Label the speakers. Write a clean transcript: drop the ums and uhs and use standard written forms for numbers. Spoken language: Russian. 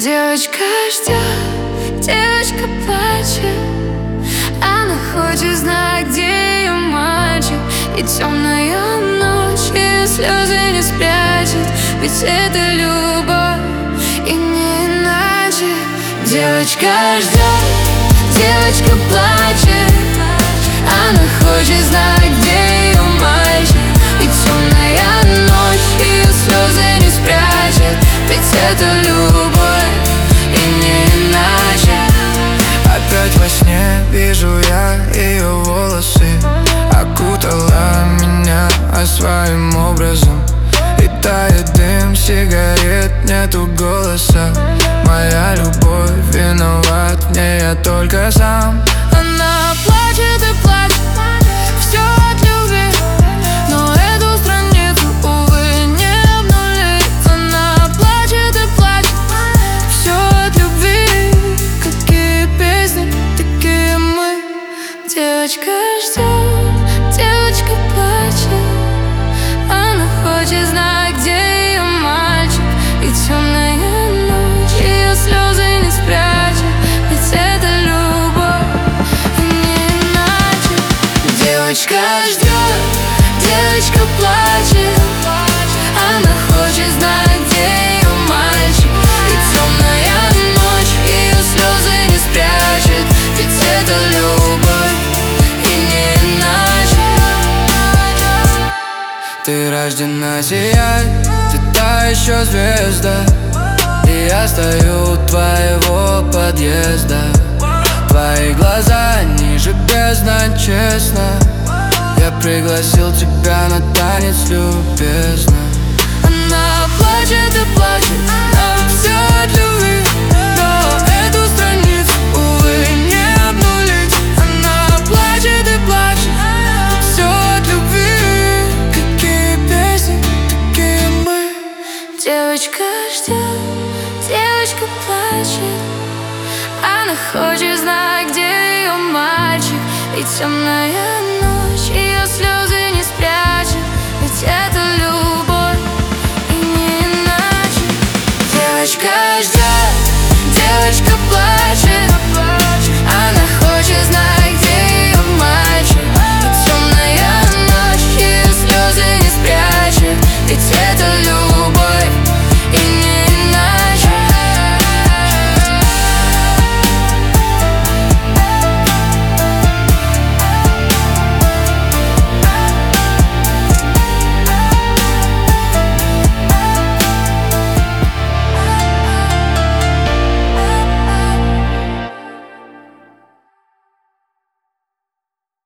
Speaker 1: Девочка ждет, девочка плачет. Она хочет знать, где ее мальчик. И темная ночь, и слезы не спрячет. Ведь это любовь, и не иначе. Девочка ждет, девочка плачет. Она хочет знать, где ее мальчик. И темная ночь, ее слезы не спрячет. Ведь это любовь, и не иначе.
Speaker 2: Опять во сне вижу я ее волосы. Окутала меня своим образом. И тает дым сигарет, нету голоса. Моя любовь, виноват в ней я только сам.
Speaker 1: Она плачет и плачет, все от любви, но эту страницу, увы, не обнулить. Она плачет и плачет, все от любви. Какие песни, такие мы. Девочка ждет, девочка плачет. Она хочет знать, где ее мальчик. И темная ночь, ее слезы не спрячет. Ведь это любовь, и не иначе. Девочка ждет, девочка плачет. Она хочет знать, где ее мальчик. И темная ночь, ее слезы не спрячет. Ведь это любовь, и не иначе.
Speaker 2: Ты рождена сиять, ты та еще звезда. И я стою у твоего подъезда. Твои глаза ниже бездна, честно. Я пригласил тебя на танец, любезно.
Speaker 1: Она плачет и плачет, нам все от любви, но эту страницу, увы, не обнулить. Она плачет и плачет, все от любви. Какие песни, такие мы. Девочка ждет, девочка плачет. Она хочет знать, где ее мальчик. И темная